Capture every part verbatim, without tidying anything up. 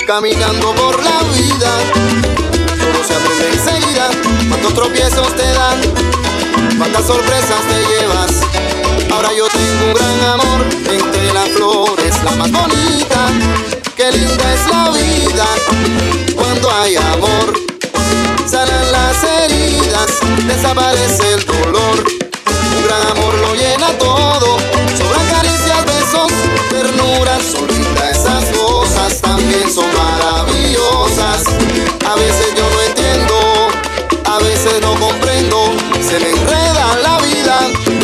caminando por la vida. Todo se aprende enseguida. Cuántos tropiezos te dan, cuántas sorpresas te llevas. Ahora yo tengo un gran amor, entre las flores la más bonita. Qué linda es la vida cuando hay amor. Sanan las heridas, desaparece el dolor. Un gran amor lo llena todo. Sobran caricias, besos, ternuras. Son lindas esas cosas, también son maravillosas. A veces yo no entiendo, a veces no comprendo. Se me enreda la vida.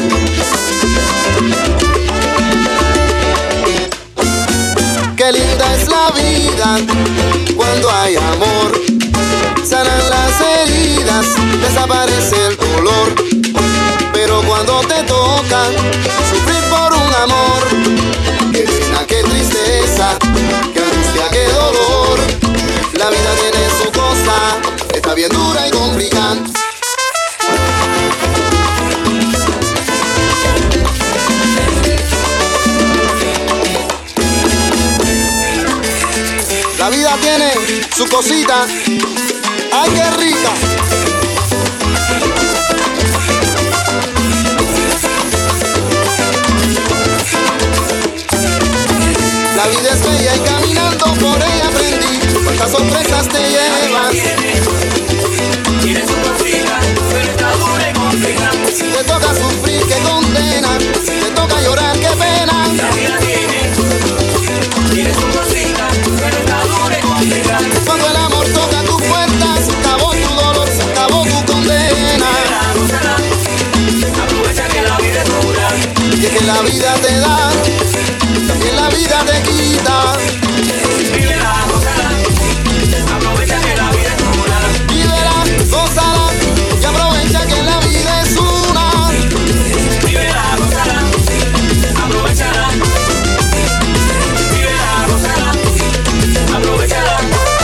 Qué linda es la vida cuando hay amor. Sanan las heridas, desaparece el dolor. Pero cuando te toca sufrir por un amor, qué pena, qué tristeza, qué angustia, qué dolor. La vida tiene su cosa, está bien dura y complicada. La vida tiene su cosita, ay qué rica. La vida es bella y caminando por ella aprendí. Cuántas sorpresas te llevas. Tienes su cosita, pero está dura y complicada. Si te toca sufrir, qué condena. Si te toca llorar, qué pena. La vida tiene, tiene su cosita, pero está dura y complicada. Cuando el amor toca tu puerta, se acabó tu dolor, se acabó tu condena. Aprovecha que la vida es dura. Y es que la vida te da, también la vida te quita. Vívela, gózala. Aprovecha que la vida es dura. Vívela, gózala, y aprovecha que la vida es una. Vívela, gózala. Aprovechala. Vívela, gózala. Aprovechala.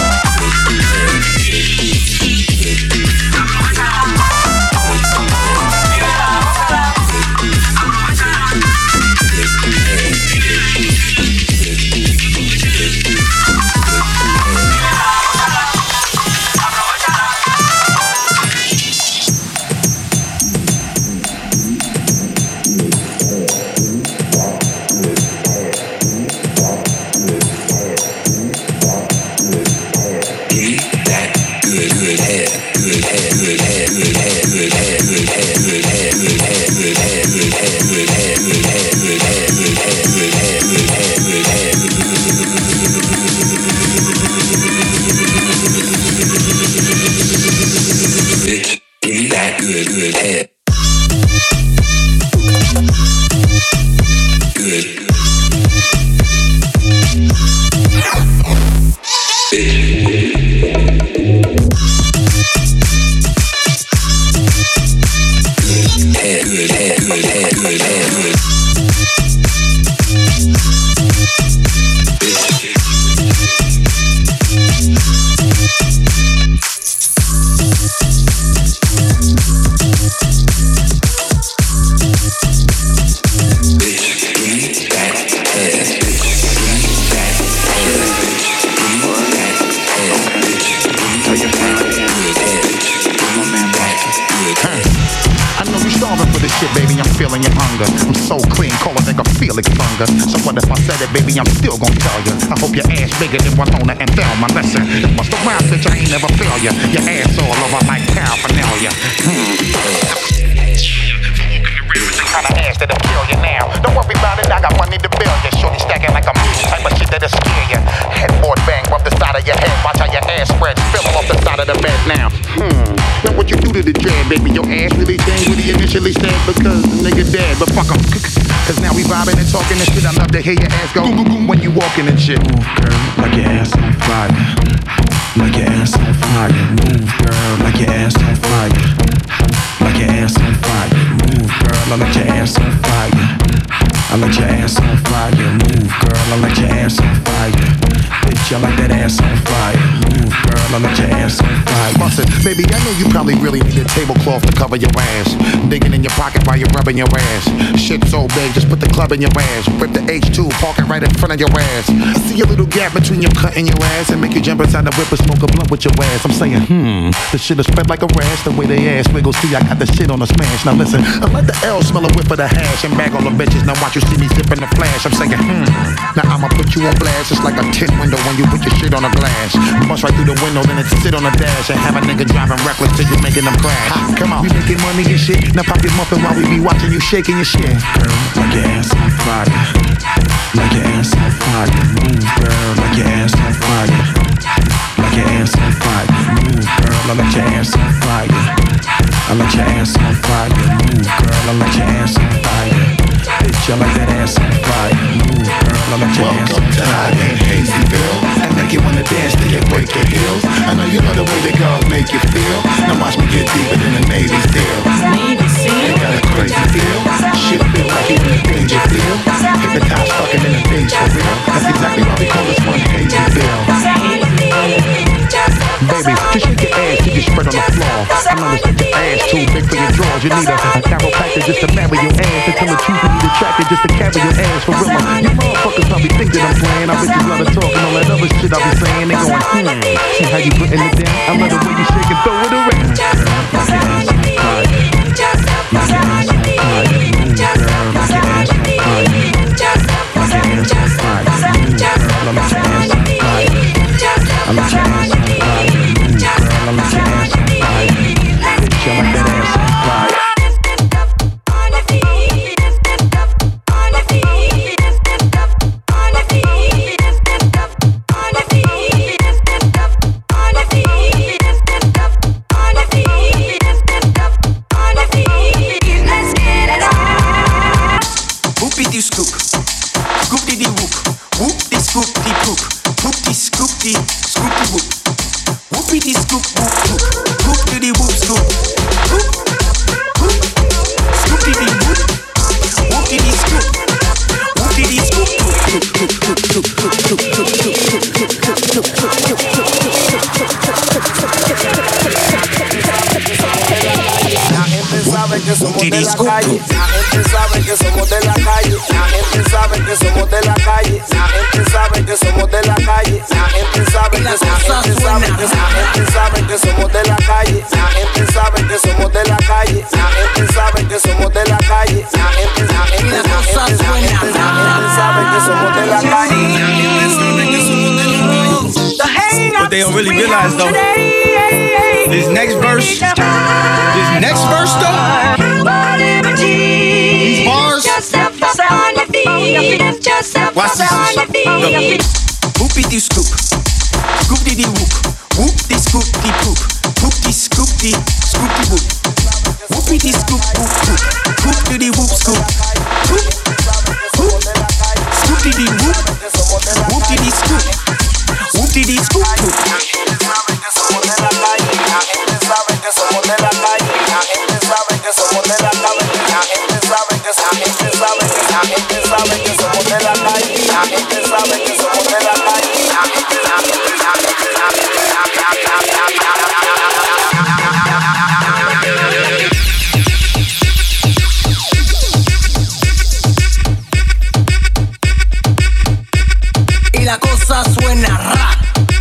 Baby, I'm still gon' tell ya. I hope your ass bigger than Winona and Thelma. Listen, bust the rhyme, bitch, I ain't never fail ya. Your ass all over like paraphernalia. Hmm. The kind of ass that'll kill you now. Don't worry about it, I got money to bill ya. Shorty stacking like a mule, type of shit that'll scare ya. Headboard bang, rub the side of your head. Watch how your ass spreads, spill off the side of the bed now. Hmm. Now what you do to the jam, baby? Your ass really changed when he initially said because the nigga dead. But fuck him. Cause now we vibing and talking and shit. I love to hear your ass go boom, boom, boom when you walking and shit. Move, girl, like your ass on fire. Like your ass on fire. Move, girl, like your ass on fire. Like your ass on fire. Move, girl, I like your ass on fire. I like your ass on fire. Move, girl, I like your ass on fire. Bitch, I like that ass on fire. Move, girl, I like your ass on fire. Bustin', baby, I know you probably really need a tablecloth to cover your ass. Digging in your pocket while you're rubbing your ass. Shit so big, just put the club in your ass. Rip the H two, park it right in front of your ass. I see a little gap between your cut and your ass, and make you jump inside the whip and smoke a blunt with your ass. I'm saying, hmm, the shit is spread like a rash. The way they ass wiggle, see, I got the shit on a smash. Now listen, I let the L smell a whip of the hash and bag all the bitches. Now watch you see me zipping the flash. I'm saying, hmm, now I'ma put you on blast. It's like a tint window when you put your shit on a glass. Bust right through the window, then it sit on a dash and have a nigga driving reckless till you making them crash. Ha, come on, we making money and shit. Now pop your muffin while we be watching you shaking your shit. Girl, like your ass on fire. Like your ass on fire. Move, girl, like your ass on fire. Like your ass on fire. Move, girl, I like your ass on fire. I like your ass on fire. Move, girl, I like your ass on fire. Bitch, I like that ass on fire. Move, girl, I like your ass on fire. Welcome to High and Hazyville. I make you wanna dance till you break your heels. I know you know the way the girls make you feel. Now watch me get deeper than the Navy SEAL. Navy SEAL. You got a crazy feel. Shit feel like you in a danger feel. Hypnotized fucking in the face for real. That's exactly why we call this one Hazyville. Baby, just shake your ass till you spread on the floor. I know that your ass too big for your drawers. You need a, a chiropractor just to marry your ass. To tell the truth, you need a tractor just to carry your ass for real. You motherfuckers probably think that I'm playing. I bet you love to talk and all that other shit I be saying. They going, hmm, see how you putting it down? I love the way you shake and throw it around. Girl, like your ass on fire. Like your ass on fire. Move, girl, like your ass on fire. Like your ass on fire. Move, girl, I like your ass on fire. I like your ass on fire. Move, girl, I like your ass on fire. Bitch, I like that ass on fire. Scoop, scoop dee dee whoop, whoop dee scoop dee poop, whoop dee scoop dee scoop dee whoop, whoopie dee scoop whoop whoop, whoop dee dee whoop scoop, whoop, whoop, scoop dee dee whoop, whoop dee dee scoop, whoop dee dee scoop, whoop, whoop, whoop, whoop, whoop, whoop, whoop, whoop, que somos de la calle, la gente sabe que somos de la calle, la gente sabe que somos de la calle, la gente sabe que somos de la calle, la gente sabe que la gente sabe que la gente sabe que somos de la calle, la gente sabe que somos de la calle, la gente sabe que somos de la calle, la gente la gente la gente la gente sabe que somos de la calle, la gente sabe que somos de la calle. What they don't really realize though, this next verse, this next verse though, these bars, watch this. Whoopie dee scoop, scoop dee dee whoop, whoop dee scoop dee poop, whoop dee scoop dee scoop dee whoop, whoopie dee scoop whoop whoop, whoop dee dee whoop scoop, whoop, whoop, scoop dee dee whoop, whoop dee dee scoop, whoop dee dee scoop whoop. La gente sabe que somos de la calle, la gente sabe que somos de la calle, la gente sabe que somos de la calle, la gente sabe que somos de la calle, la gente sabe que somos de la calle, la gente sabe que somos de la calle. Y la cosa suena rara.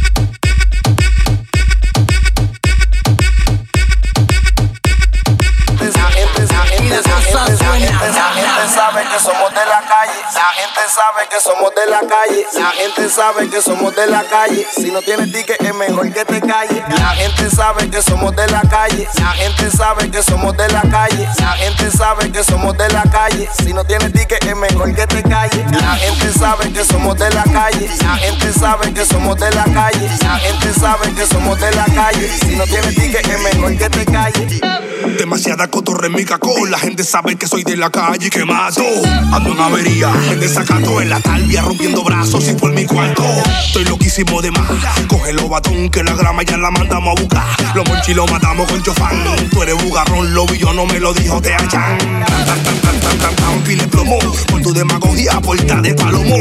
Somos de la calle, la gente sabe que somos de la calle, la gente sabe que somos de la calle, si no tienes ticket es mejor que te calles, la gente sabe que somos de la calle, la gente sabe que somos de la calle, la gente sabe que somos de la calle, si no tienes ticket es mejor que te calles, la gente sabe que somos de la calle, la gente sabe que somos de la calle, la gente sabe que somos de la calle, si no tienes ticket es mejor que te calles. Demasiada cotorra en mi cacón, la gente sabe que soy de la calle y que mato. Ando en avería, en desacato, en la talvia rompiendo brazos y por mi cuarto. Estoy loquísimo de más, coge los batón que la grama ya la mandamos a buscar. Los monchis los matamos con chofán. Tú eres bugarrón, lo vi yo, no me lo dijo te hallan. Tan tan tan tan tan tan tan pile plomo, por tu demagogia puerta de palomo.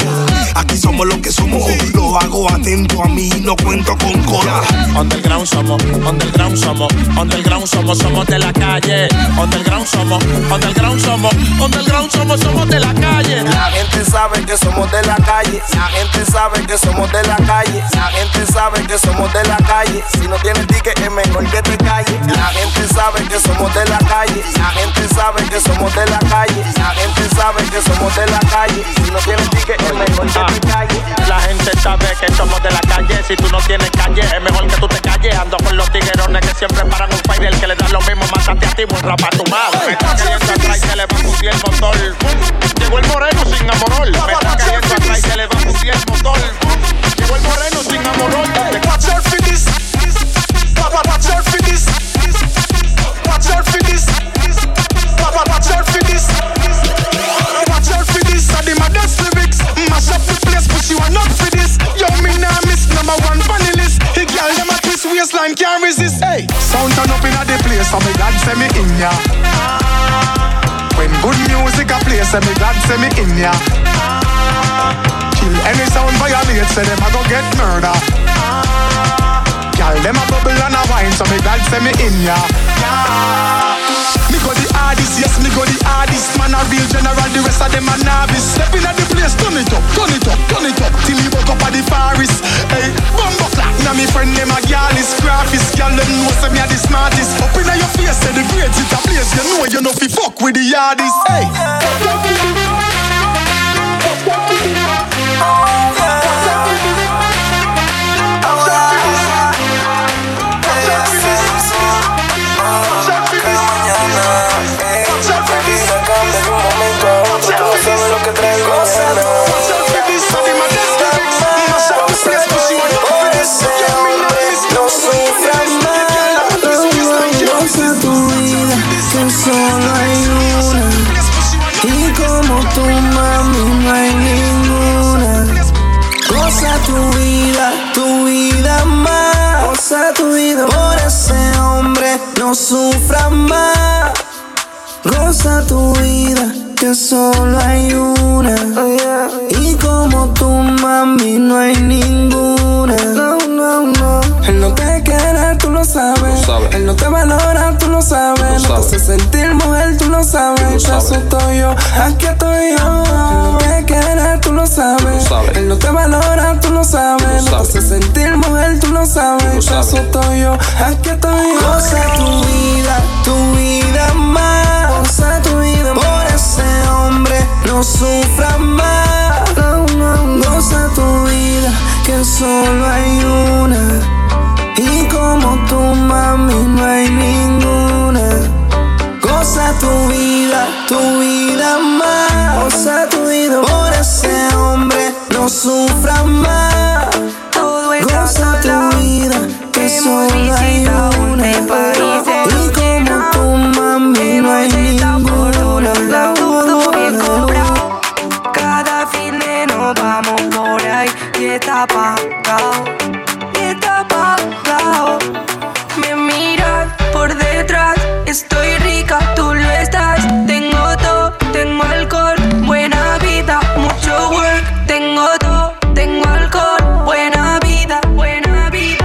Aquí somos lo que somos. Lo hago atento a mí, no cuento con cola. Underground somos, underground somos, underground somos, somos de la calle. Underground somos, underground somos, underground somos, somos de la calle. La gente sabe que somos de la calle. La gente sabe que somos de la calle. La gente sabe que somos de la calle. Si no tienes ticket es mejor que te calles. La gente sabe que somos de la calle. La gente sabe que somos de la calle. La gente sabe que somos de la calle. Si no tienes ticket es mejor que te calles. La gente sabe que somos de la calle. Si tú no tienes calle es mejor que tú te calles. Ando con los tiguerones que siempre paran un fire. El que le da lo mismo, mátate a ti, burra pa' tu madre. Me está queriendo atrás y se le va a fundir el motor. Llegó el moreno sin amorol. Me está queriendo atrás y se le va a fundir el motor. Llegó el moreno sin amorol. Watch out for this. Watch out for this. Watch out for this. Watch out for this. Watch out for this. I did my best lyrics. Mash up the place, but you are not for this. Yo, me nah miss number one funny list. The girl them a twist waistline can't resist. Hey, sound turn up inna the place, so me glad say me in ya. When good music a play, say me glad say me in ya. Kill any sound violate, say them a go get murder. Girl them a bubble and a wine, so me glad say me in ya. Me go the hardest, yes, me go the hardest. Man a real general, the rest of them a novice. Step in at the place, turn it up, turn it up, turn it up. Till me woke up at the forest. Hey, bumbo clap, now me friend them a gyalis. Graphist, girl them know say me a the smartest. Up inna your face, say the grades it a place. You know you know fi fuck with the yardies. Hey. Solo hay una, y como tu mami no hay ninguna. Goza tu vida, tu vida más. Goza tu vida, por ese hombre no sufras más. Goza tu vida, que solo hay una, y como tu mami no hay ninguna. No, no, no. Él no te quiere, tú lo sabes. Sabe. Él no te valora, tú lo sabes. Lo no te hace sentir mujer, tú lo sabes. Eso estoy yo, aquí estoy yo. Él no te quiere, tú lo sabes. Sabe. Él no te valora, tú lo sabes. Lo no te hace sentir mujer, tú lo sabes. Eso estoy yo, aquí estoy yo. Goza tu vida, tu vida más. Goza tu vida, por ese hombre no sufras más. No, no, goza tu vida, que solo hay una, y como tu mami no hay ninguna. Goza tu vida, tu vida más. Goza tu vida, por ese hombre no sufras más. Goza tu vida, que solo hay una, y como tu mami no hay ninguna. Todo bien comprado. Cada fin de nos vamos por ahí y está pagado. Está pagado. Me miras por detrás, estoy rica, tú lo estás. Tengo todo, tengo alcohol, buena vida, mucho work. Tengo todo, tengo alcohol, buena vida, buena vida.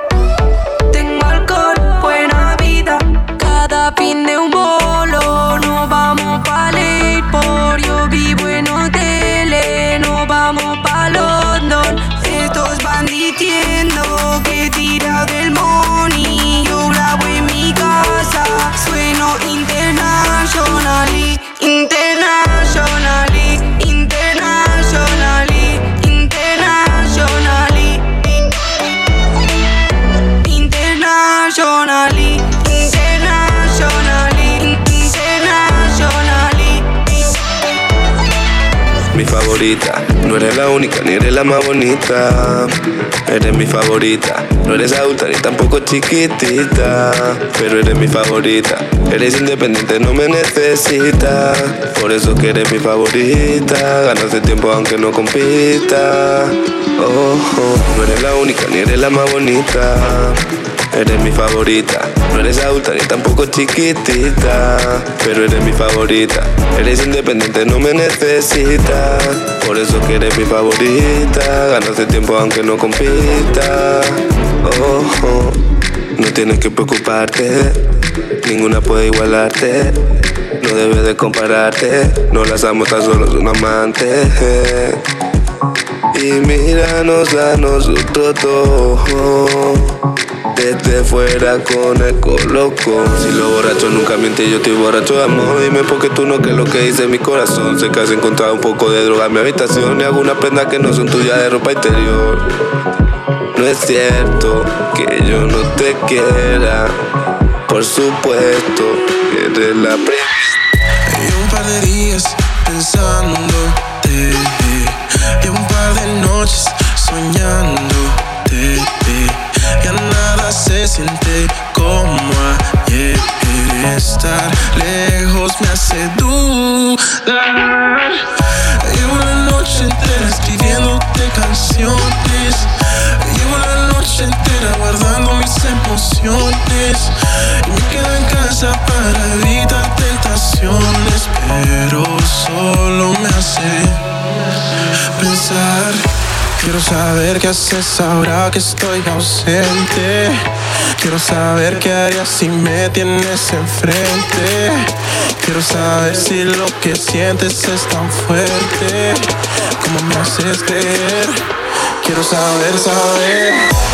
Tengo alcohol, buena vida. Cada fin de un bolo nos vamos pa' ley por. Yo vivo en hoteles, nos vamos pa' London. Estos van diciendo que he tirado del money. Yo grabo en mi casa, sueno internationally, internationally, internationally, internationally, internationally, internationally, internationally. Mi favorita, no eres la única ni eres la más bonita. Eres mi favorita, no eres adulta ni tampoco chiquitita, pero eres mi favorita. Eres independiente, no me necesitas, por eso que eres mi favorita. Ganas de tiempo aunque no compita. Oh, oh. No eres la única ni eres la más bonita. Eres mi favorita, No eres adulta ni tampoco chiquitita, pero eres mi favorita. Eres independiente, no me necesitas. Por eso que eres mi favorita. Ganaste tiempo aunque no compita. Oh, oh. No tienes que preocuparte, ninguna puede igualarte. No debes de compararte, no las amo, tan solo es un amante. Y míranos a nosotros dos, desde fuera con el coloco. Si lo borracho nunca miente, yo estoy borracho de amor. Dime por qué tú no, que es lo que dice mi corazón. Sé que has encontrado un poco de droga en mi habitación y algunas prendas que no son tuyas de ropa interior. No es cierto que yo no te quiera, por supuesto que eres la primera. Y un par de días pensándote, y un par de noches soñándote. Ya nada se siente como ayer. Estar lejos me hace dudar. Llevo la noche entera escribiéndote canciones. Llevo la noche entera guardando mis emociones. Y me quedo en casa para evitar tentaciones, pero solo me hace pensar. Quiero saber qué haces ahora que estoy ausente. Quiero saber qué harías si me tienes enfrente. Quiero saber si lo que sientes es tan fuerte como me haces creer. Quiero saber, saber.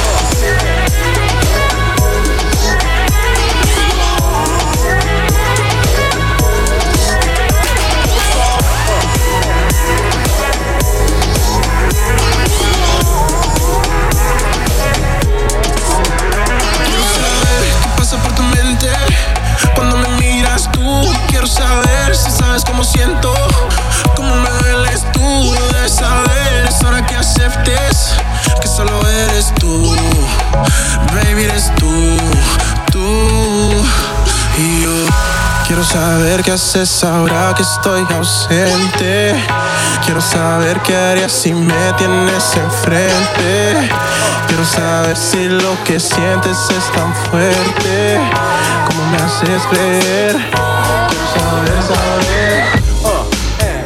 Quiero saber si sabes cómo siento, cómo me dueles tú de saber. Es hora que aceptes que solo eres tú, baby, eres tú, tú y yo. Quiero saber qué haces ahora que estoy ausente. Quiero saber qué harías si me tienes enfrente. Quiero saber si lo que sientes es tan fuerte como me haces creer. Saber, saber. Oh, eh.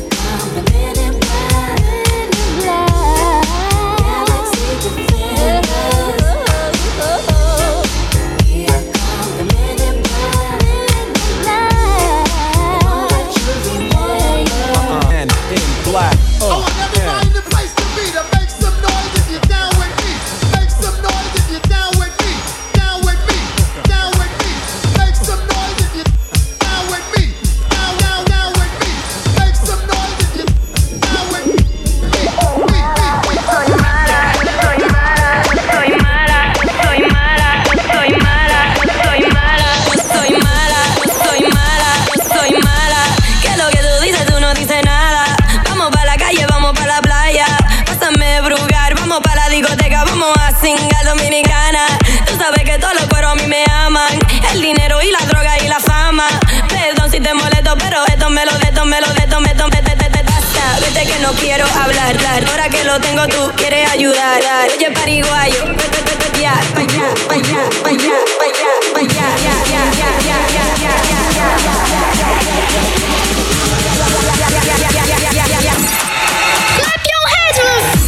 And in black. Oh, I want everybody in the place to be to make some noise if you're down with me. Make some noise if you're down with me. Down with me. Down with me. Make some noise if you're down with me. Down, down, down with me. Make some noise if you're down with me. Soy mala, soy mala, soy mala, soy mala, soy mala, soy mala, soy mala, soy mala, soy mala. Que lo que tú dices tú no dices nada. Vamos pa' la calle, vamos pa' la playa. Pásame brugar, vamos pa' la discoteca, vamos a cingar dominicana. Tú sabes que todos los cueros a mí me aman. El dinero y la droga y la fama. Perdón si te molesto, pero esto me lo de, esto me lo de, esto me lo de, basta. Vete que no quiero hablar. Ahora que lo tengo tú quieres ayudar. Oye pariguayo, ya, pa' allá, pa' allá, pa' allá, pa' allá, pa' allá, ya, ya, ya, ya, ya, ya, ya, ya. Clap your hands.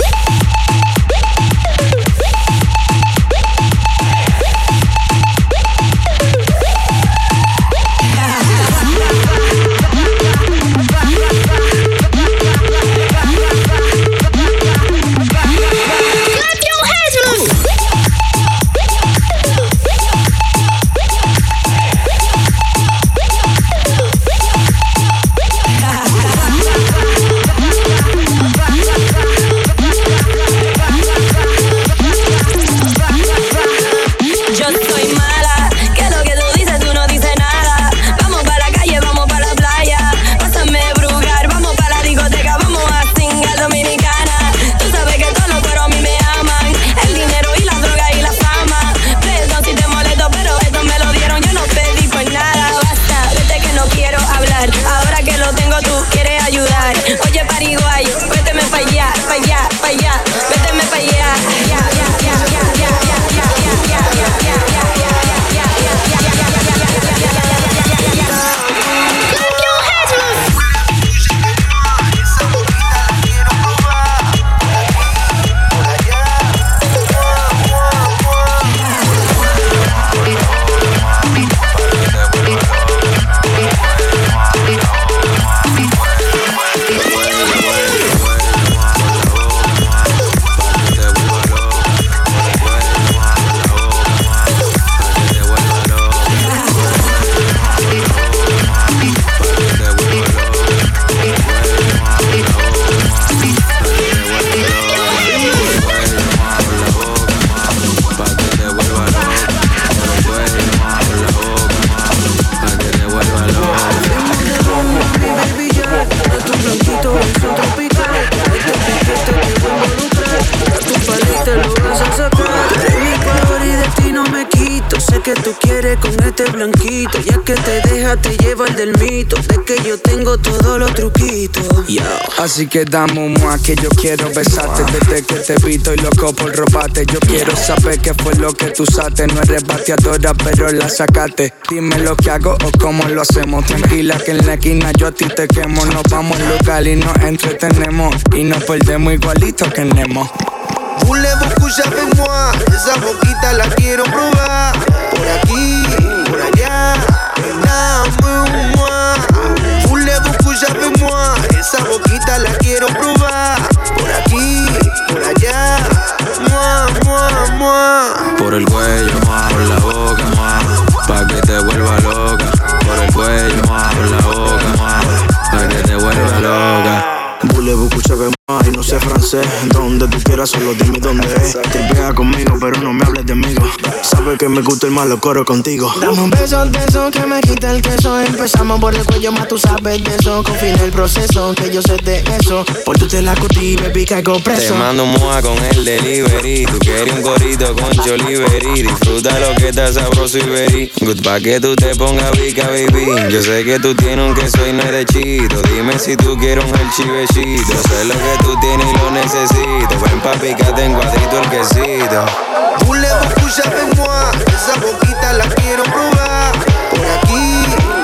que tú quieres con este blanquito. Ya que te deja, te lleva el del mito. De que yo tengo todos los truquitos. Yo. Así que dame un mua que yo quiero besarte. Desde que te vi estoy loco por robarte. Yo quiero saber qué fue lo que tú usaste. No eres bateadora pero la sacaste. Dime lo que hago o cómo lo hacemos. Tranquila que en la esquina yo a ti te quemo. Nos vamos al local y nos entretenemos. Y nos perdemos igualito que Nemo. Voulez-vous coucher avec moi? Esa boquita la quiero probar. Por aquí, por allá, enamorame-moi. Voulez-vous coucher avec moi? Esa boquita la quiero probar. Por aquí, por allá, moi, moi, moi. Por el cuello, por la boca, pa' que te vuelva loca. Por el cuello, por la boca, pa' que te vuelva loca. Voulez-vous coucher avec moi? Y no sé francés. Donde tú quieras, solo dime dónde es. Tripea conmigo, pero no me hables de amigos. Sabes que me gusta el malo coro contigo. Dame un beso de eso que me quita el queso. Empezamos por el cuello, más tú sabes de eso. Confía en el proceso, que yo sé de eso. Por tu te la cutí, baby, caigo preso. Te mando un moa con el delivery. Tú quieres un gorrito con Jollibery. Disfruta lo que está sabroso y verí. Good pa' que tú te pongas bica, baby. Yo sé que tú tienes un queso y no eres chito. Dime si tú quieres un el chivechito. Sé lo que tú tienes y lo necesito. Ven pa' picarte en cuadrito el quesito. Voulez-vous coucher avec moi? Esa boquita la quiero probar. Por aquí,